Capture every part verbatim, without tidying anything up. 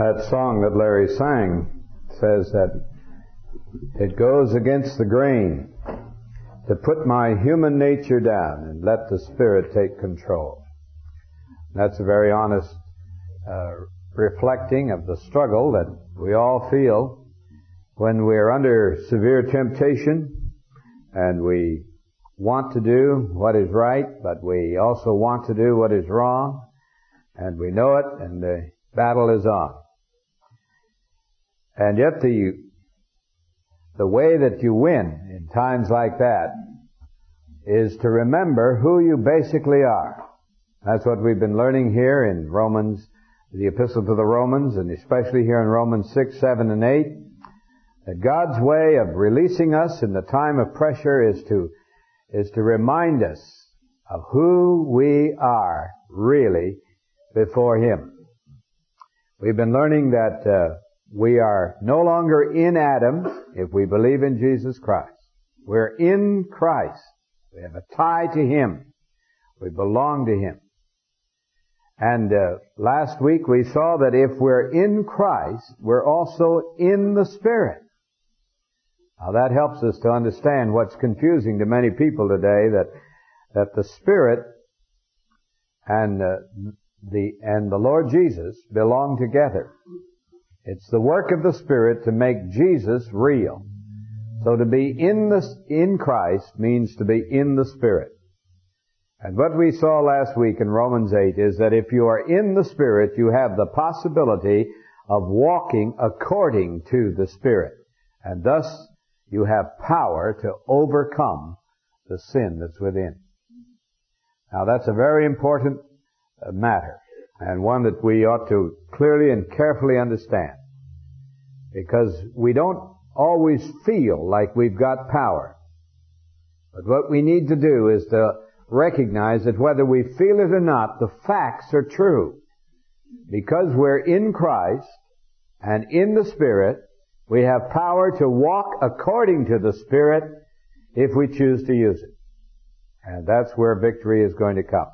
That song that Larry sang says that it goes against the grain to put my human nature down and let the Spirit take control. That's a very honest uh, reflecting of the struggle that we all feel when we're under severe temptation and we want to do what is right, but we also want to do what is wrong, and we know it, and the battle is on. And yet the the way that you win in times like that is to remember who you basically are. That's what we've been learning here in Romans, the Epistle to the Romans, and especially here in Romans six, seven, and eight, that God's way of releasing us in the time of pressure is to is to remind us of who we are really before Him. We've been learning that uh, we are no longer in Adam if we believe in Jesus Christ. We're in Christ. We have a tie to Him. We belong to Him. And uh, last week we saw that if we're in Christ, we're also in the Spirit. Now that helps us to understand what's confusing to many people today, that that the Spirit and uh, the and the Lord Jesus belong together. It's the work of the Spirit to make Jesus real. So to be in the in Christ means to be in the Spirit. And what we saw last week in Romans eight is that if you are in the Spirit, you have the possibility of walking according to the Spirit. And thus you have power to overcome the sin that's within. Now that's a very important matter, and one that we ought to clearly and carefully understand, because we don't always feel like we've got power. But what we need to do is to recognize that whether we feel it or not, the facts are true. Because we're in Christ and in the Spirit, we have power to walk according to the Spirit if we choose to use it. And that's where victory is going to come.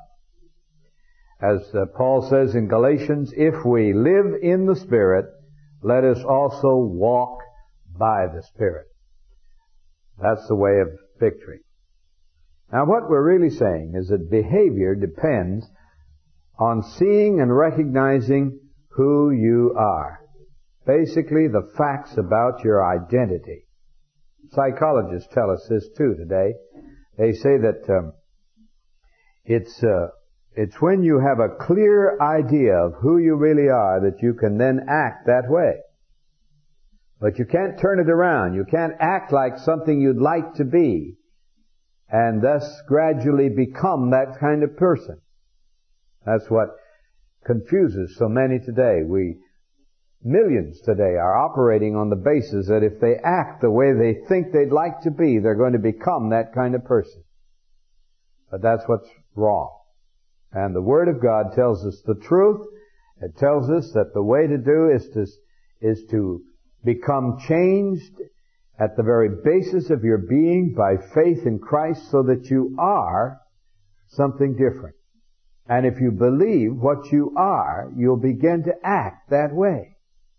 As uh, Paul says in Galatians, if we live in the Spirit, let us also walk by the Spirit. That's the way of victory. Now what we're really saying is that behavior depends on seeing and recognizing who you are. Basically, the facts about your identity. Psychologists tell us this too today. They say that um, it's uh, it's when you have a clear idea of who you really are that you can then act that way. But you can't turn it around. You can't act like something you'd like to be and thus gradually become that kind of person. That's what confuses so many today. We Millions today are operating on the basis that if they act the way they think they'd like to be, they're going to become that kind of person. But that's what's wrong. And the Word of God tells us the truth. It tells us that the way to do is to, is to become changed at the very basis of your being by faith in Christ so that you are something different. And if you believe what you are, you'll begin to act that way.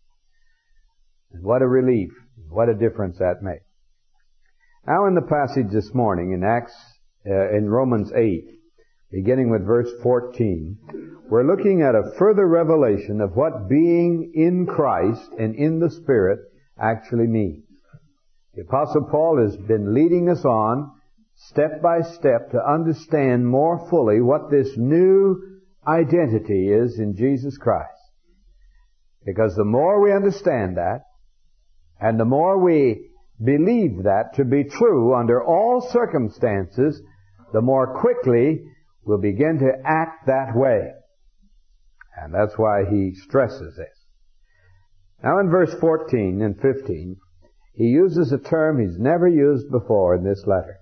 And what a relief, what a difference that makes. Now in the passage this morning in Acts, uh, in Romans eight, beginning with verse fourteen, we're looking at a further revelation of what being in Christ and in the Spirit actually means. The Apostle Paul has been leading us on step by step to understand more fully what this new identity is in Jesus Christ. Because the more we understand that, and the more we believe that to be true under all circumstances, the more quickly we'll begin to act that way. And that's why he stresses this. Now in verse fourteen and fifteen, he uses a term he's never used before in this letter.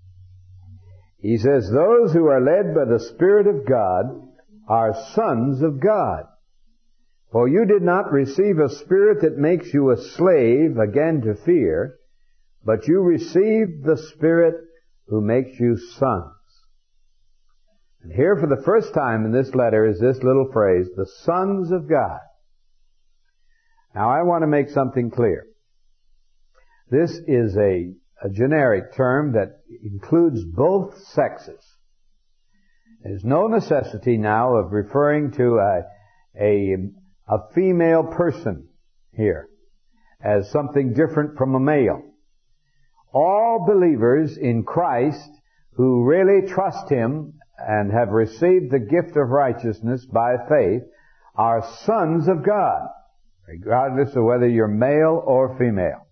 He says, those who are led by the Spirit of God are sons of God. For you did not receive a spirit that makes you a slave again to fear, but you received the Spirit who makes you sons. And here for the first time in this letter is this little phrase, the sons of God. Now I want to make something clear. This is a, a generic term that includes both sexes. There's no necessity now of referring to a, a, a female person here as something different from a male. All believers in Christ who really trust Him and have received the gift of righteousness by faith are sons of God, regardless of whether you're male or female.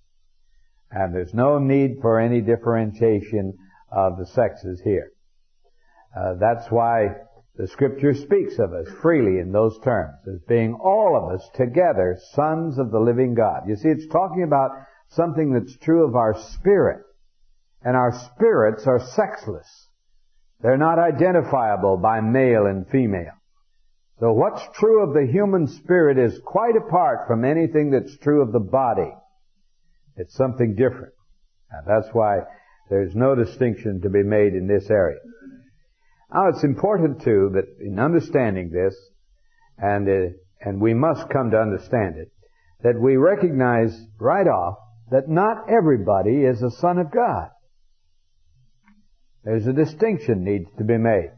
And there's no need for any differentiation of the sexes here. Uh, that's why the Scripture speaks of us freely in those terms, as being all of us together sons of the living God. You see, it's talking about something that's true of our spirit. And our spirits are sexless. They're not identifiable by male and female. So what's true of the human spirit is quite apart from anything that's true of the body. It's something different. And that's why there's no distinction to be made in this area. Now it's important too that in understanding this, and uh, and we must come to understand it, that we recognize right off that not everybody is a son of God. There's a distinction needs to be made.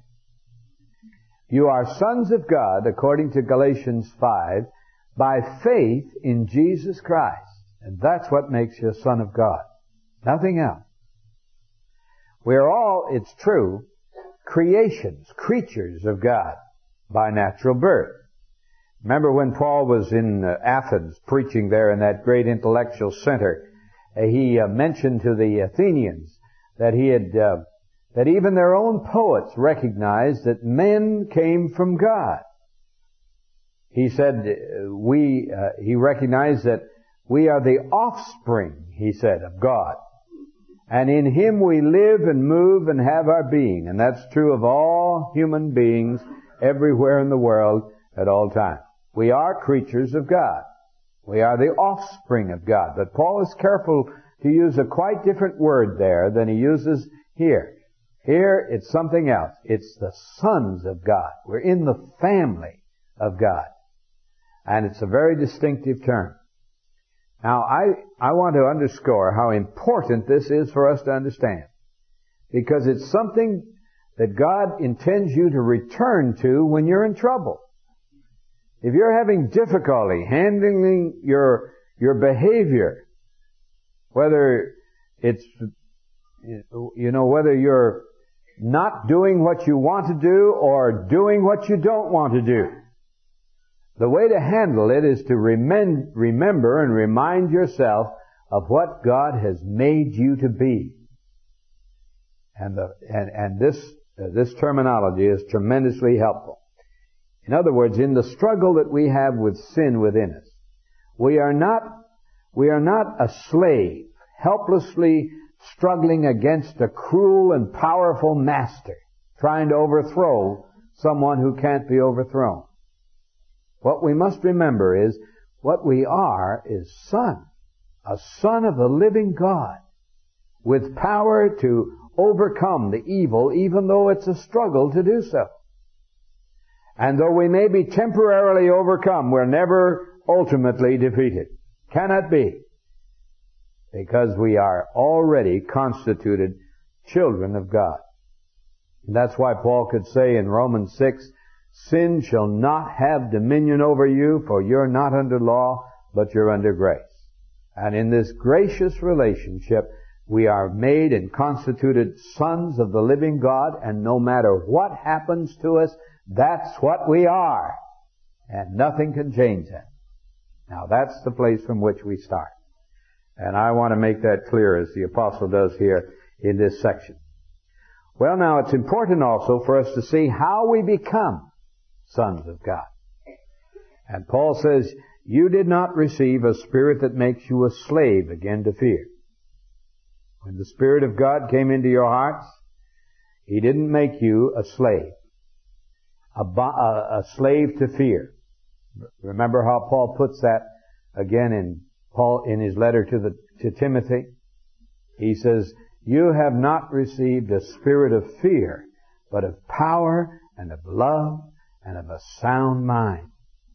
You are sons of God, according to Galatians five, by faith in Jesus Christ. And that's what makes you a son of God. Nothing else. We're all, it's true, creations, creatures of God by natural birth. Remember when Paul was in uh, Athens preaching there in that great intellectual center, uh, he uh, mentioned to the Athenians that he had, uh, that even their own poets recognized that men came from God. He said, uh, we, uh, he recognized that we are the offspring, he said, of God. And in Him we live and move and have our being. And that's true of all human beings everywhere in the world at all times. We are creatures of God. We are the offspring of God. But Paul is careful to use a quite different word there than he uses here. Here it's something else. It's the sons of God. We're in the family of God. And it's a very distinctive term. Now, I, I want to underscore how important this is for us to understand. Because it's something that God intends you to return to when you're in trouble. If you're having difficulty handling your, your behavior, whether it's, you know, whether you're not doing what you want to do or doing what you don't want to do, the way to handle it is to remem- remember and remind yourself of what God has made you to be. And the, and, and this, uh, this terminology is tremendously helpful. In other words, in the struggle that we have with sin within us, we are not, we are not a slave, helplessly struggling against a cruel and powerful master, trying to overthrow someone who can't be overthrown. What we must remember is, what we are is son, a son of the living God, with power to overcome the evil, even though it's a struggle to do so. And though we may be temporarily overcome, we're never ultimately defeated. Cannot be. Because we are already constituted children of God. And that's why Paul could say in Romans six, sin shall not have dominion over you, for you're not under law, but you're under grace. And in this gracious relationship, we are made and constituted sons of the living God, and no matter what happens to us, that's what we are. And nothing can change that. Now that's the place from which we start. And I want to make that clear as the apostle does here in this section. Well, now it's important also for us to see how we become sons of God. And Paul says, you did not receive a spirit that makes you a slave again to fear. When the Spirit of God came into your hearts, He didn't make you a slave, a, a, a slave to fear. Remember how Paul puts that again in Paul in his letter to the to Timothy? He says, you have not received a spirit of fear, but of power and of love and of a sound mind.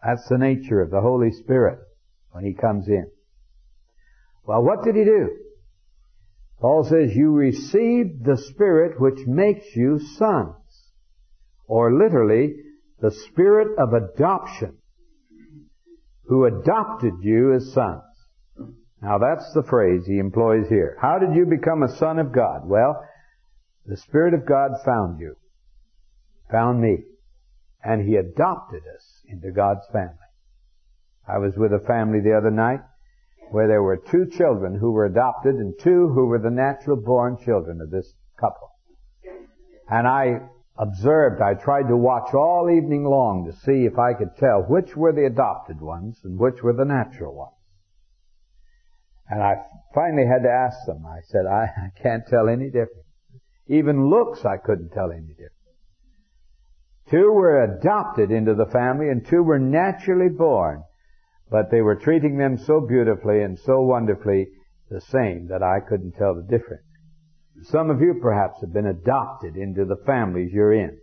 That's the nature of the Holy Spirit when He comes in. Well, what did He do? Paul says, you received the Spirit which makes you sons. Or literally, the Spirit of adoption, who adopted you as sons. Now that's the phrase He employs here. How did you become a son of God? Well, the Spirit of God found you, found me, and He adopted us into God's family. I was with a family the other night where there were two children who were adopted and two who were the natural born children of this couple. And I observed, I tried to watch all evening long to see if I could tell which were the adopted ones and which were the natural ones. And I finally had to ask them. I said, I, I can't tell any difference. Even looks I couldn't tell any difference. Two were adopted into the family and two were naturally born. But they were treating them so beautifully and so wonderfully the same that I couldn't tell the difference. Some of you perhaps have been adopted into the families you're in.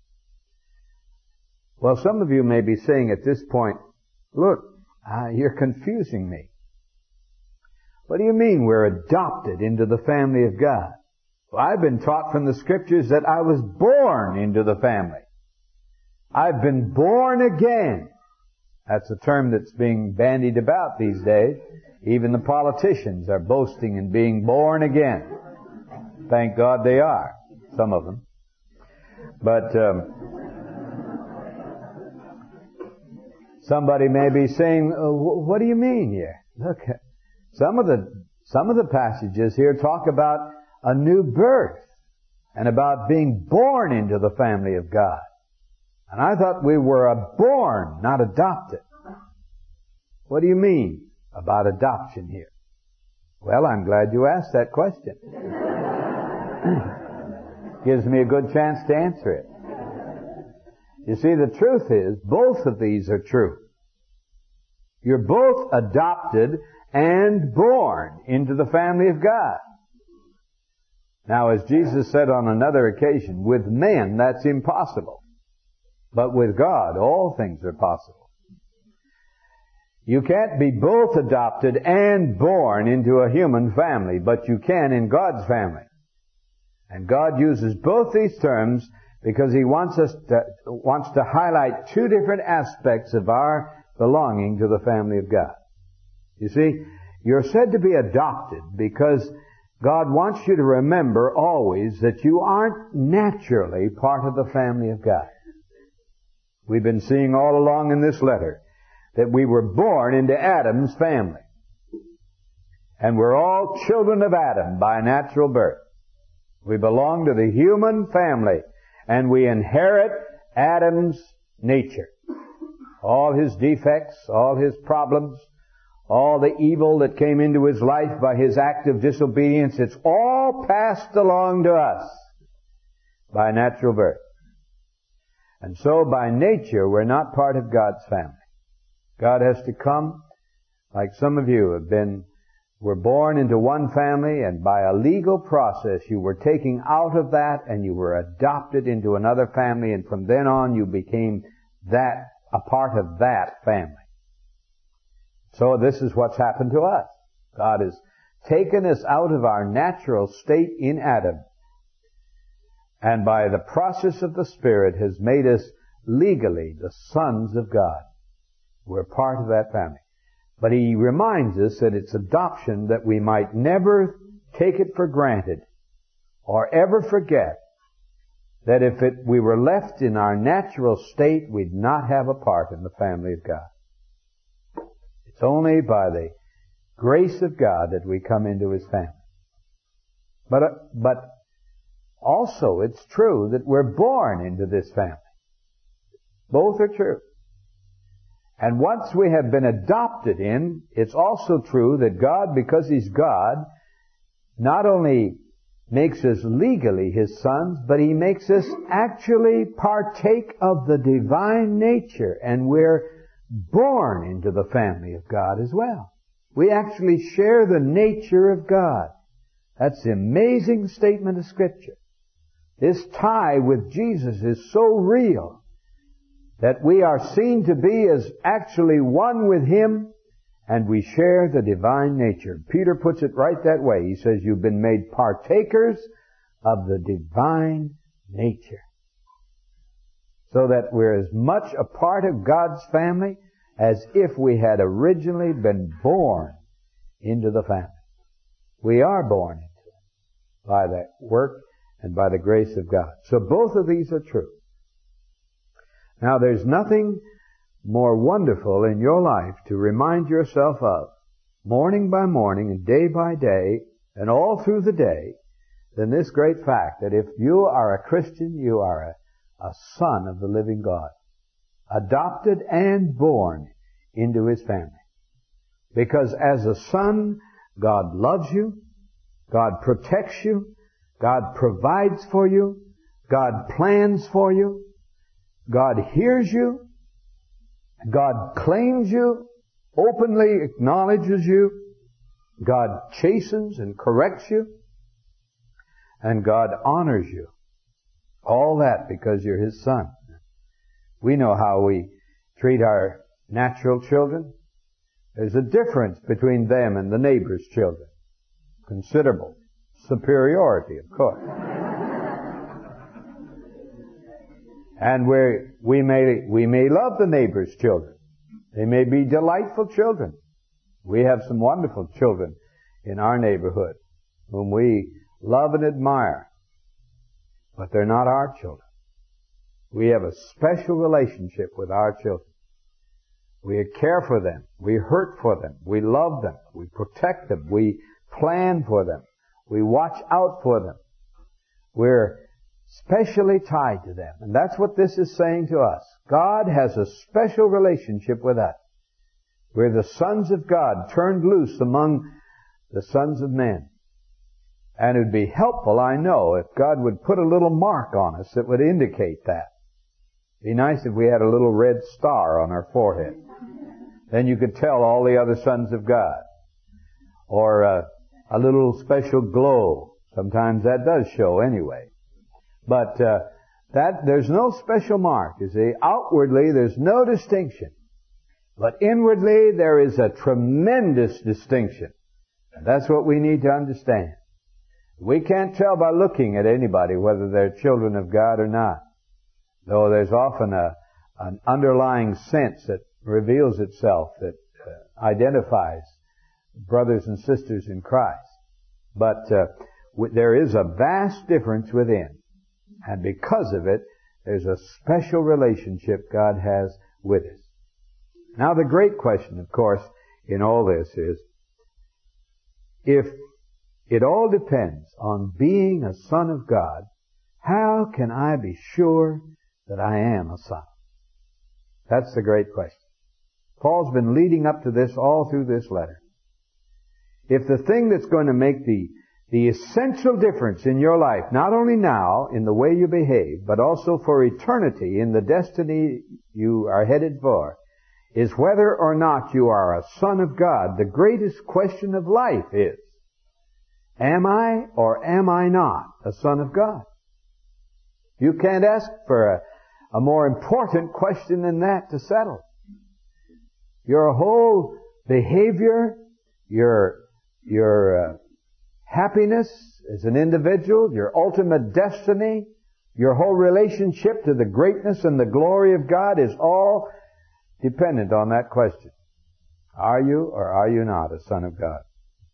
Well, some of you may be saying at this point, look, uh, you're confusing me. What do you mean we're adopted into the family of God? Well, I've been taught from the Scriptures that I was born into the family. I've been born again. That's a term that's being bandied about these days. Even the politicians are boasting in being born again. Thank God they are, some of them. But um, somebody may be saying, oh, what do you mean here? Look, some of the some of the passages here talk about a new birth and about being born into the family of God. And I thought we were born, not adopted. What do you mean about adoption here? Well, I'm glad you asked that question. Gives me a good chance to answer it. You see, the truth is, both of these are true. You're both adopted and born into the family of God. Now, as Jesus said on another occasion, with men that's impossible. But with God, all things are possible. You can't be both adopted and born into a human family, but you can in God's family. And God uses both these terms because He wants us to, wants to highlight two different aspects of our belonging to the family of God. You see, you're said to be adopted because God wants you to remember always that you aren't naturally part of the family of God. We've been seeing all along in this letter that we were born into Adam's family. And we're all children of Adam by natural birth. We belong to the human family, and we inherit Adam's nature. All his defects, all his problems, all the evil that came into his life by his act of disobedience, it's all passed along to us by natural birth. And so by nature, we're not part of God's family. God has to come, like some of you have been, were born into one family, and by a legal process you were taken out of that and you were adopted into another family, and from then on you became that, a part of that family. So this is what's happened to us. God has taken us out of our natural state in Adam, and by the process of the Spirit has made us legally the sons of God. We're part of that family. But He reminds us that it's adoption that we might never take it for granted or ever forget that if it, we were left in our natural state, we'd not have a part in the family of God. It's only by the grace of God that we come into His family. But, uh, but also it's true that we're born into this family. Both are true. And once we have been adopted in, it's also true that God, because He's God, not only makes us legally His sons, but He makes us actually partake of the divine nature, and we're born into the family of God as well. We actually share the nature of God. That's the amazing statement of Scripture. This tie with Jesus is so real that we are seen to be as actually one with Him, and we share the divine nature. Peter puts it right that way. He says, you've been made partakers of the divine nature. So that we're as much a part of God's family as if we had originally been born into the family. We are born into it by that work and by the grace of God. So both of these are true. Now there's nothing more wonderful in your life to remind yourself of, morning by morning and day by day and all through the day, than this great fact that if you are a Christian, you are a, a son of the living God, adopted and born into His family. Because as a son, God loves you, God protects you, God provides for you, God plans for you, God hears you, God claims you, openly acknowledges you, God chastens and corrects you, and God honors you. All that because you're His son. We know how we treat our natural children. There's a difference between them and the neighbor's children. Considerable superiority, of course. And we we may we may love the neighbor's children. They may be delightful children. We have some wonderful children in our neighborhood whom we love and admire. But they're not our children. We have a special relationship with our children. We care for them. We hurt for them. We love them. We protect them. We plan for them. We watch out for them. We're specially tied to them. And that's what this is saying to us. God has a special relationship with us. We're the sons of God, turned loose among the sons of men. And it would be helpful, I know, if God would put a little mark on us that would indicate that. It'd be nice if we had a little red star on our forehead. Then you could tell all the other sons of God. Or uh, a little special glow. Sometimes that does show anyway. But uh, that there's no special mark. You see, outwardly there's no distinction. But inwardly there is a tremendous distinction. And that's what we need to understand. We can't tell by looking at anybody whether they're children of God or not. Though there's often a, an underlying sense that reveals itself that uh, identifies brothers and sisters in Christ. But uh, w- there is a vast difference within. And because of it, there's a special relationship God has with us. Now the great question, of course, in all this is, if it all depends on being a son of God, how can I be sure that I am a son? That's the great question. Paul's been leading up to this all through this letter. If the thing that's going to make the, the essential difference in your life, not only now in the way you behave, but also for eternity in the destiny you are headed for, is whether or not you are a son of God, the greatest question of life is, am I or am I not a son of God? You can't ask for a, a more important question than that to settle. Your whole behavior, your, your uh, happiness as an individual, your ultimate destiny, your whole relationship to the greatness and the glory of God is all dependent on that question. Are you or are you not a son of God?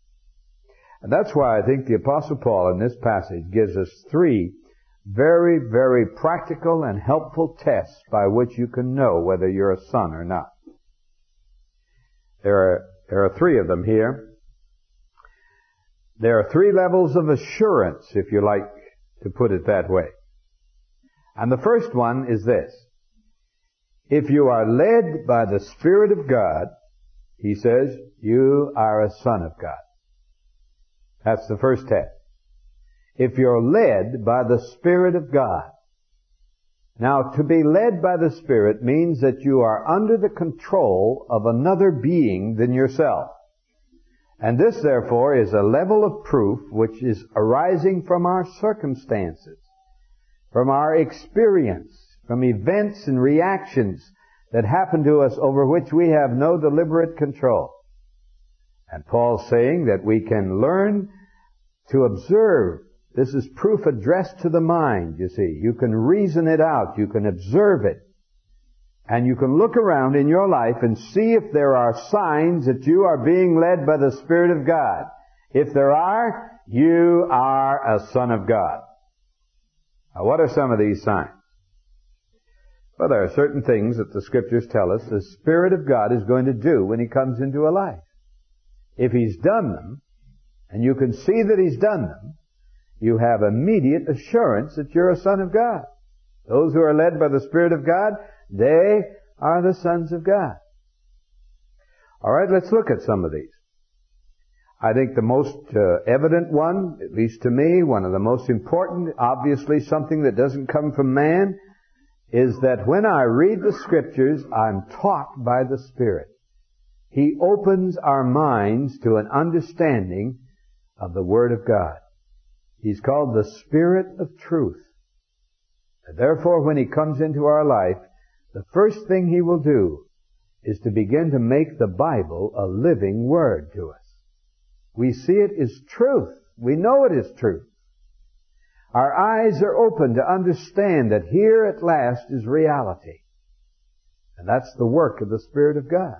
And that's why I think the Apostle Paul in this passage gives us three very, very practical and helpful tests by which you can know whether you're a son or not. There are, there are three of them here. There are three levels of assurance, if you like to put it that way. And the first one is this. If you are led by the Spirit of God, he says, you are a son of God. That's the first test. If you're led by the Spirit of God. Now, to be led by the Spirit means that you are under the control of another being than yourself. And this, therefore, is a level of proof which is arising from our circumstances, from our experience, from events and reactions that happen to us over which we have no deliberate control. And Paul's saying that we can learn to observe. This is proof addressed to the mind, you see. You can reason it out. You can observe it. And you can look around in your life and see if there are signs that you are being led by the Spirit of God. If there are, you are a son of God. Now, what are some of these signs? Well, there are certain things that the Scriptures tell us the Spirit of God is going to do when He comes into a life. If He's done them, and you can see that He's done them, you have immediate assurance that you're a son of God. Those who are led by the Spirit of God, they are the sons of God. All right, let's look at some of these. I think the most uh, evident one, at least to me, one of the most important, obviously something that doesn't come from man, is that when I read the Scriptures, I'm taught by the Spirit. He opens our minds to an understanding of the Word of God. He's called the Spirit of Truth. And therefore, when He comes into our life, the first thing He will do is to begin to make the Bible a living Word to us. We see it as truth. We know it is truth. Our eyes are open to understand that here at last is reality. And that's the work of the Spirit of God.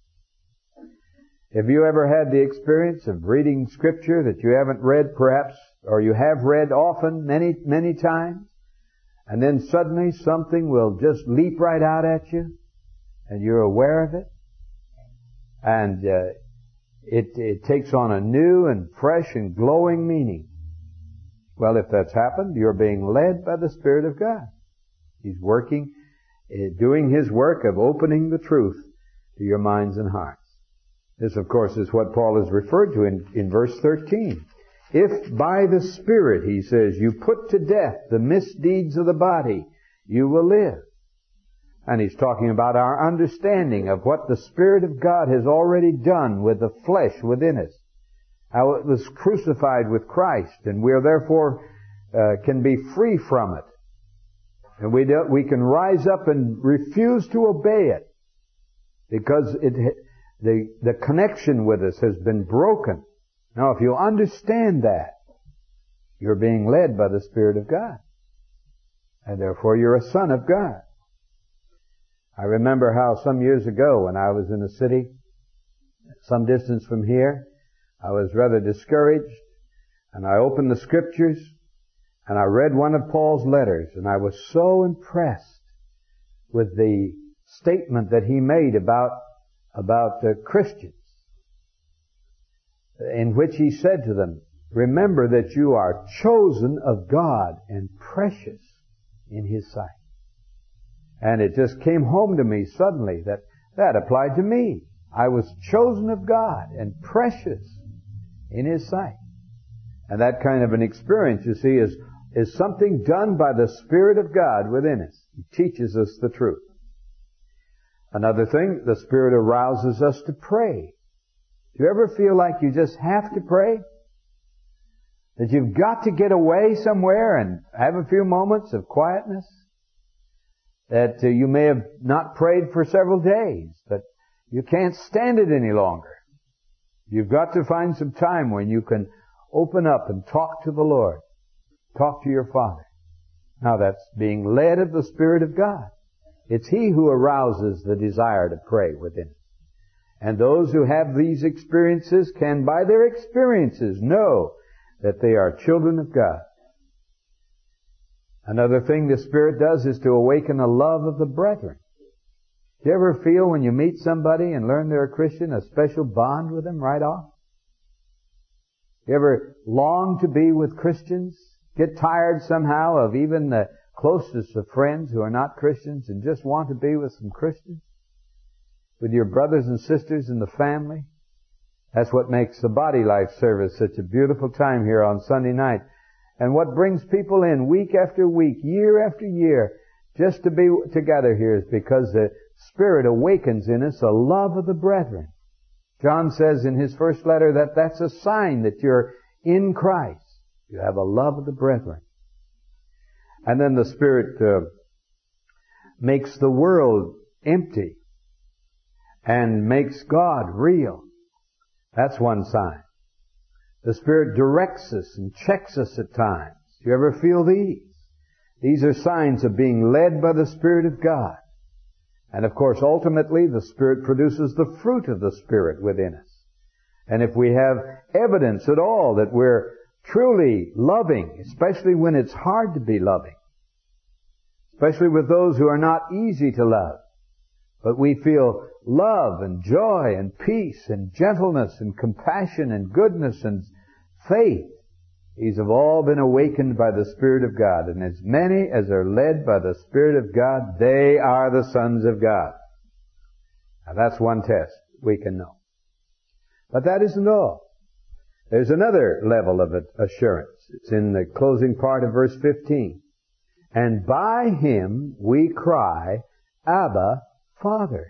Have you ever had the experience of reading Scripture that you haven't read perhaps, or you have read often, many, many times, and then suddenly something will just leap right out at you, and you're aware of it, and uh, it, it takes on a new and fresh and glowing meaning? Well, if that's happened, you're being led by the Spirit of God. He's working, doing His work of opening the truth to your minds and hearts. This, of course, is what Paul is referred to in, in verse thirteen. If by the Spirit, he says, you put to death the misdeeds of the body, you will live. And he's talking about our understanding of what the Spirit of God has already done with the flesh within us. How it was crucified with Christ, and we are therefore uh, can be free from it. And we do, we can rise up and refuse to obey it because it the the connection with us has been broken. Now, if you understand that, you're being led by the Spirit of God, and therefore you're a son of God. I remember how some years ago, when I was in a city some distance from here, I was rather discouraged, and I opened the Scriptures, and I read one of Paul's letters, and I was so impressed with the statement that he made about, about the Christians, in which he said to them, remember that you are chosen of God and precious in His sight. And it just came home to me suddenly that that applied to me. I was chosen of God and precious in His sight. And that kind of an experience, you see, is, is something done by the Spirit of God within us. He teaches us the truth. Another thing, the Spirit arouses us to pray. Do you ever feel like you just have to pray? That you've got to get away somewhere and have a few moments of quietness? That uh, you may have not prayed for several days, but you can't stand it any longer. You've got to find some time when you can open up and talk to the Lord. Talk to your Father. Now that's being led of the Spirit of God. It's He who arouses the desire to pray within us. And those who have these experiences can, by their experiences, know that they are children of God. Another thing the Spirit does is to awaken a love of the brethren. Do you ever feel when you meet somebody and learn they're a Christian, a special bond with them right off? You ever long to be with Christians? Get tired somehow of even the closest of friends who are not Christians and just want to be with some Christians? With your brothers and sisters in the family? That's what makes the Body Life service such a beautiful time here on Sunday night. And what brings people in week after week, year after year, just to be together here is because the Spirit awakens in us a love of the brethren. John says in his first letter that that's a sign that you're in Christ. You have a love of the brethren. And then the Spirit uh, makes the world empty and makes God real. That's one sign. The Spirit directs us and checks us at times. Do you ever feel these? These are signs of being led by the Spirit of God. And of course, ultimately, the Spirit produces the fruit of the Spirit within us. And if we have evidence at all that we're truly loving, especially when it's hard to be loving, especially with those who are not easy to love, but we feel love and joy and peace and gentleness and compassion and goodness and faith, these have all been awakened by the Spirit of God. And as many as are led by the Spirit of God, they are the sons of God. Now that's one test we can know. But that isn't all. There's another level of assurance. It's in the closing part of verse fifteen. And by Him we cry, Abba, Father.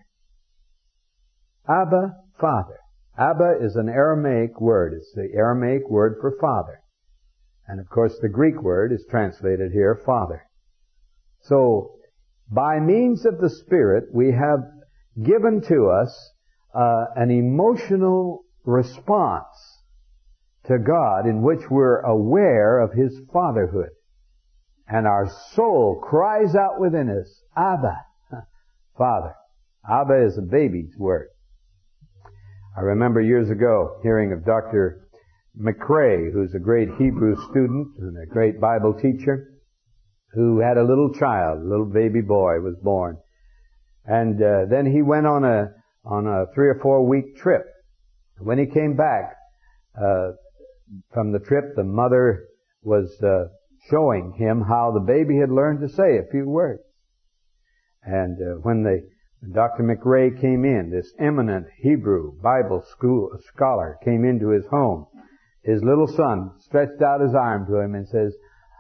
Abba, Father. Abba is an Aramaic word. It's the Aramaic word for father. And of course the Greek word is translated here, Father. So, by means of the Spirit, we have given to us uh, an emotional response to God in which we're aware of His fatherhood. And our soul cries out within us, Abba, Father. Abba is a baby's word. I remember years ago hearing of Doctor McRae, who's a great Hebrew student and a great Bible teacher, who had a little child, a little baby boy was born. And uh, then he went on a on a three or four week trip. When he came back uh, from the trip, the mother was uh, showing him how the baby had learned to say a few words. And uh, when the Doctor McRae came in, this eminent Hebrew Bible school scholar came into his home, his little son stretched out his arm to him and says,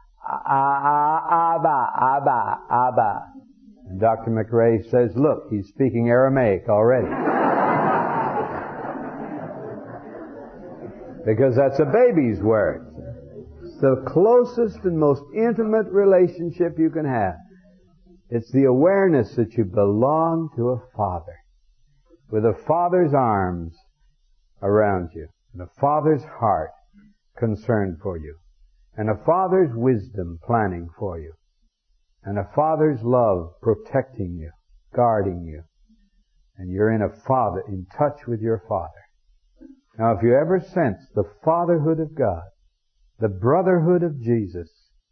Abba, Abba, Abba. And Doctor McRae says, look, he's speaking Aramaic already. Because that's a baby's word. It's the closest and most intimate relationship you can have. It's the awareness that you belong to a Father, with a Father's arms around you, and a Father's heart concerned for you, and a Father's wisdom planning for you, and a Father's love protecting you, guarding you, and you're in a Father, in touch with your Father. Now, if you ever sense the fatherhood of God, the brotherhood of Jesus,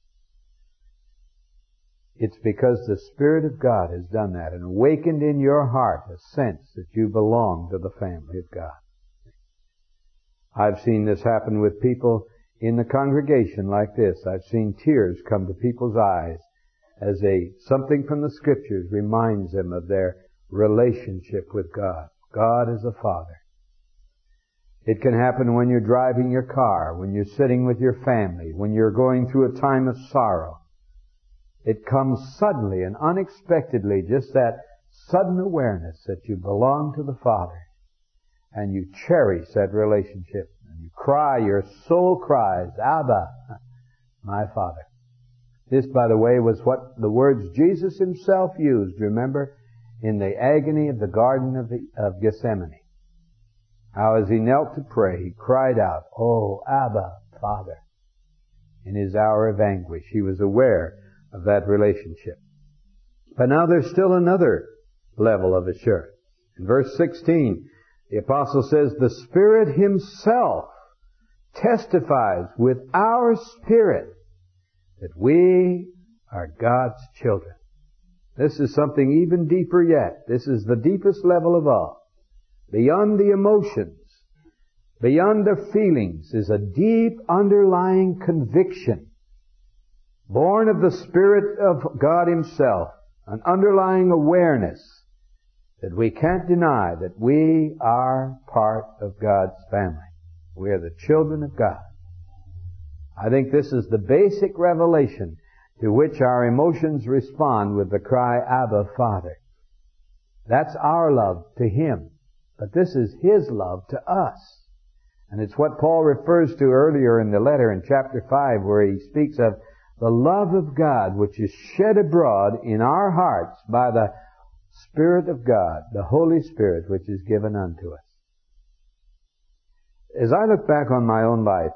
it's because the Spirit of God has done that and awakened in your heart a sense that you belong to the family of God. I've seen this happen with people in the congregation like this. I've seen tears come to people's eyes as a something from the Scriptures reminds them of their relationship with God. God is a Father. It can happen when you're driving your car, when you're sitting with your family, when you're going through a time of sorrow. It comes suddenly and unexpectedly, just that sudden awareness that you belong to the Father. And you cherish that relationship. And you cry, your soul cries, Abba, my Father. This, by the way, was what the words Jesus Himself used, remember, in the agony of the Garden of, the, of Gethsemane. How as He knelt to pray, He cried out, Oh, Abba, Father. In His hour of anguish, He was aware of that relationship. But now there's still another level of assurance. In verse sixteen, the apostle says, the Spirit Himself testifies with our spirit that we are God's children. This is something even deeper yet. This is the deepest level of all. Beyond the emotions, beyond the feelings, is a deep underlying conviction, born of the Spirit of God Himself, an underlying awareness that we can't deny that we are part of God's family. We are the children of God. I think this is the basic revelation to which our emotions respond with the cry, Abba, Father. That's our love to Him. But this is His love to us. And it's what Paul refers to earlier in the letter in chapter five, where he speaks of the love of God which is shed abroad in our hearts by the Spirit of God, the Holy Spirit which is given unto us. As I look back on my own life,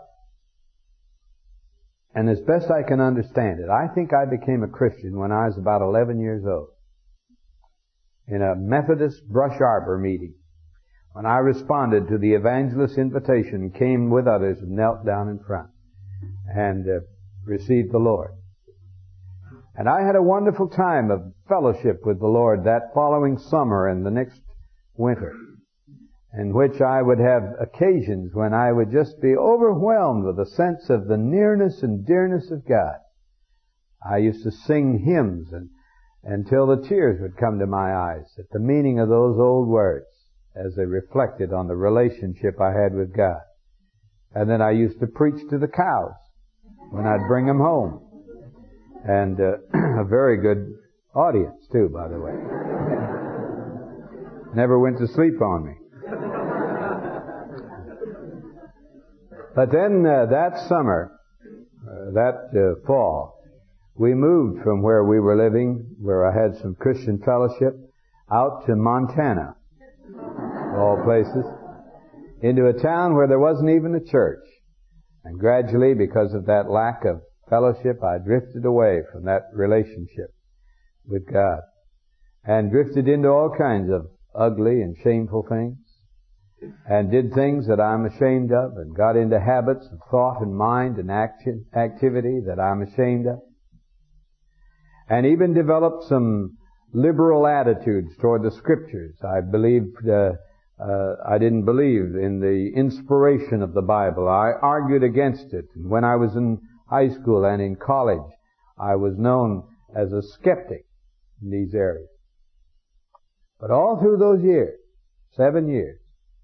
and as best I can understand it, I think I became a Christian when I was about eleven years old in a Methodist brush arbor meeting, when I responded to the evangelist's invitation, came with others and knelt down in front and uh, received the Lord. And I had a wonderful time of fellowship with the Lord that following summer and the next winter, in which I would have occasions when I would just be overwhelmed with a sense of the nearness and dearness of God. I used to sing hymns and until the tears would come to my eyes at the meaning of those old words as they reflected on the relationship I had with God. And then I used to preach to the cows when I'd bring them home. And uh, a very good audience, too, by the way. Never went to sleep on me. But then uh, that summer, uh, that uh, fall, we moved from where we were living, where I had some Christian fellowship, out to Montana, of all places, into a town where there wasn't even a church. And gradually, because of that lack of fellowship, I drifted away from that relationship with God and drifted into all kinds of ugly and shameful things and did things that I'm ashamed of and got into habits of thought and mind and action, activity that I'm ashamed of, and even developed some liberal attitudes toward the Scriptures. I believed uh, Uh, I didn't believe in the inspiration of the Bible. I argued against it. And when I was in high school and in college, I was known as a skeptic in these areas. But all through those years, seven years,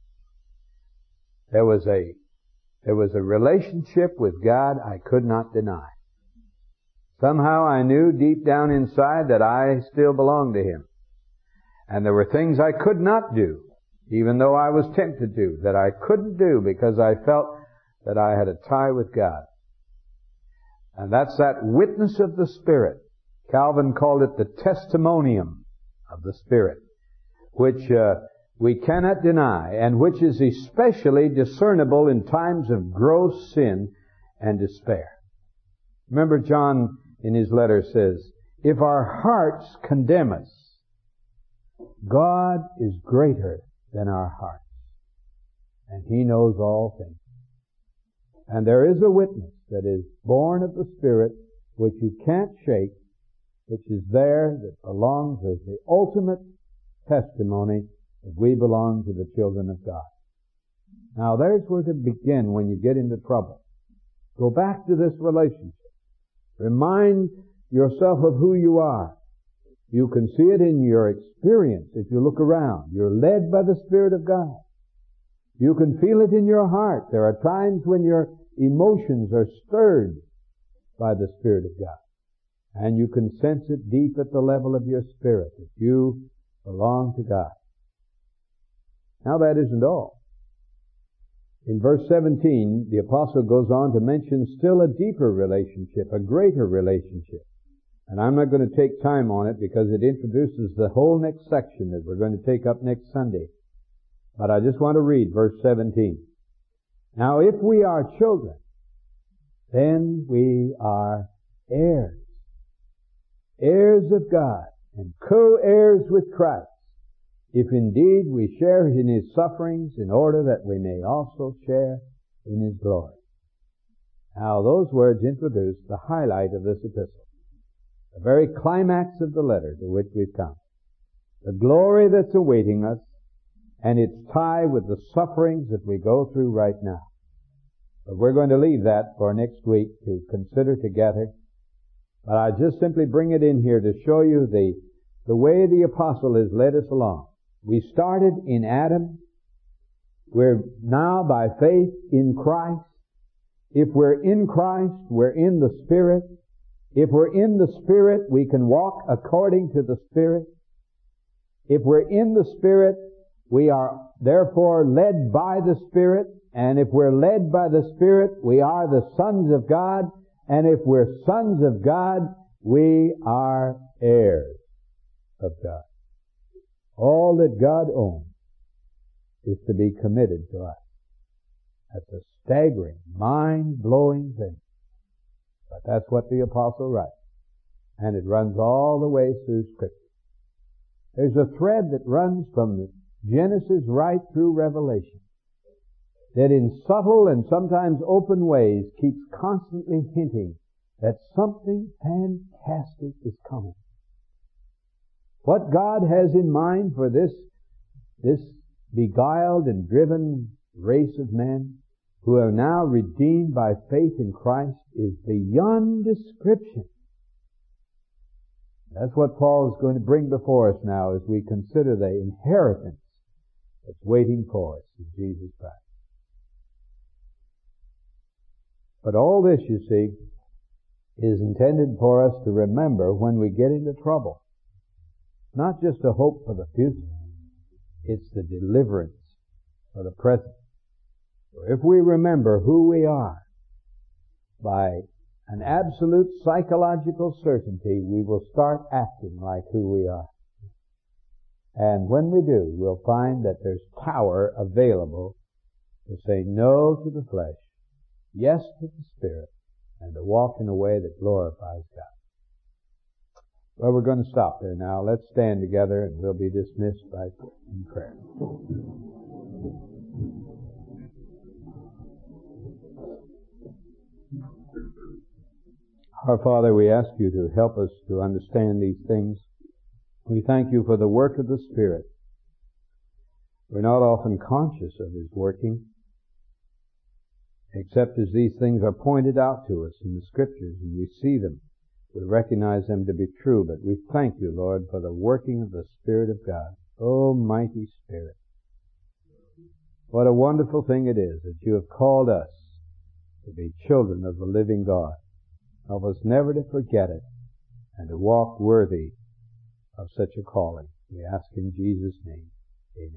there was a there was a relationship with God I could not deny. Somehow I knew deep down inside that I still belonged to Him. And there were things I could not do, even though I was tempted to, that I couldn't do because I felt that I had a tie with God. And that's that witness of the Spirit. Calvin called it the testimonium of the Spirit, which uh, we cannot deny, and which is especially discernible in times of gross sin and despair. Remember, John in his letter says, if our hearts condemn us, God is greater than our hearts, and He knows all things. And there is a witness that is born of the Spirit, which you can't shake, which is there, that belongs as the ultimate testimony that we belong to the children of God. Now there's where to begin when you get into trouble. Go back to this relationship. Remind yourself of who you are. You can see it in your experience if you look around. You're led by the Spirit of God. You can feel it in your heart. There are times when your emotions are stirred by the Spirit of God. And you can sense it deep at the level of your spirit that you belong to God. Now that isn't all. In verse seventeen, the apostle goes on to mention still a deeper relationship, a greater relationship. And I'm not going to take time on it because it introduces the whole next section that we're going to take up next Sunday. But I just want to read verse seventeen. Now if we are children, then we are heirs. Heirs of God and co-heirs with Christ, if indeed we share in His sufferings in order that we may also share in His glory. Now those words introduce the highlight of this epistle. The very climax of the letter to which we've come. The glory that's awaiting us and its tie with the sufferings that we go through right now. But we're going to leave that for next week to consider together. But I just simply bring it in here to show you the, the way the apostle has led us along. We started in Adam. We're now by faith in Christ. If we're in Christ, we're in the Spirit. If we're in the Spirit, we can walk according to the Spirit. If we're in the Spirit, we are therefore led by the Spirit. And if we're led by the Spirit, we are the sons of God. And if we're sons of God, we are heirs of God. All that God owns is to be committed to us. That's a staggering, mind-blowing thing. But that's what the apostle writes. And it runs all the way through Scripture. There's a thread that runs from Genesis right through Revelation that in subtle and sometimes open ways keeps constantly hinting that something fantastic is coming. What God has in mind for this, this beguiled and driven race of men who are now redeemed by faith in Christ is beyond description. That's what Paul is going to bring before us now as we consider the inheritance that's waiting for us in Jesus Christ. But all this, you see, is intended for us to remember when we get into trouble. Not just a hope for the future. It's the deliverance for the present. For if we remember who we are, by an absolute psychological certainty, we will start acting like who we are. And when we do, we'll find that there's power available to say no to the flesh, yes to the Spirit, and to walk in a way that glorifies God. Well, we're going to stop there now. Let's stand together and we'll be dismissed by in prayer. Our Father, we ask you to help us to understand these things. We thank you for the work of the Spirit. We're not often conscious of His working, except as these things are pointed out to us in the Scriptures and we see them. We recognize them to be true, but we thank you, Lord, for the working of the Spirit of God. Oh, mighty Spirit. What a wonderful thing it is that you have called us to be children of the living God. Help us never to forget it and to walk worthy of such a calling. We ask in Jesus' name.